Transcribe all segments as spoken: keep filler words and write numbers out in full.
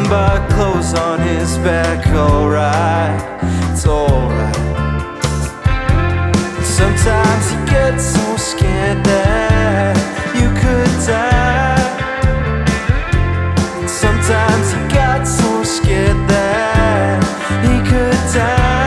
but clothes on his back. Alright, it's alright. Sometimes you get so scared that you could die. Sometimes you got so scared that he could die.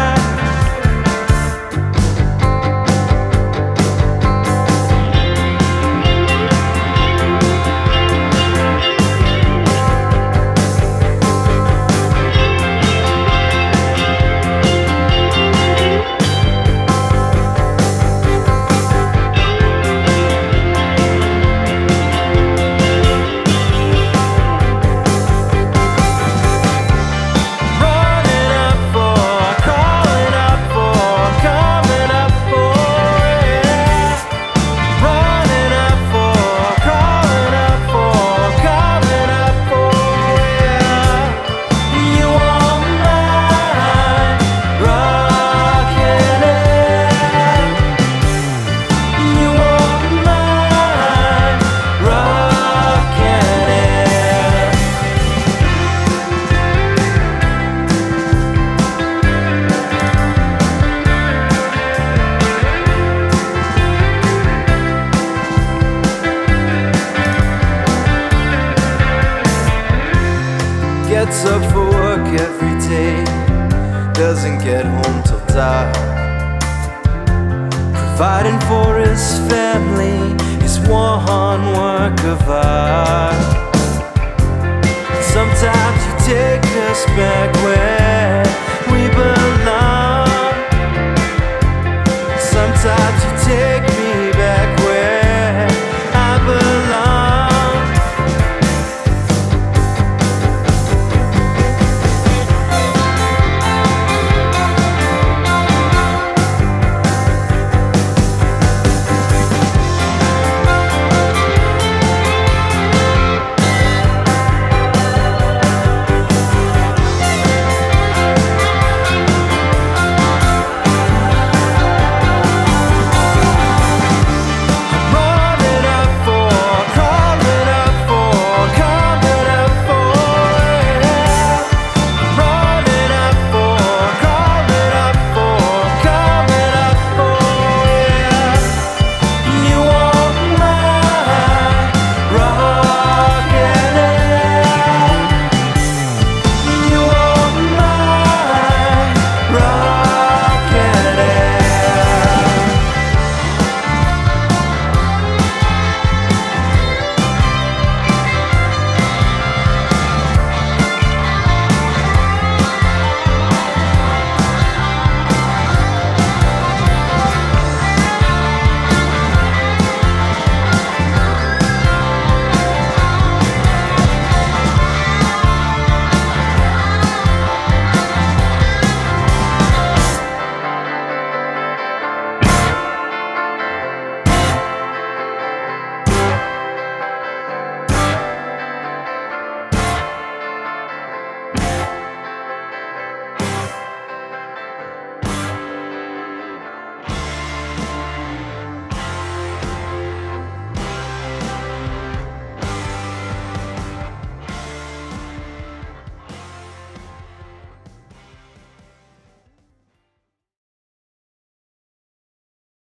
Gets up for work every day, doesn't get home till dark. Providing for his family is one work of art. Sometimes you take us back when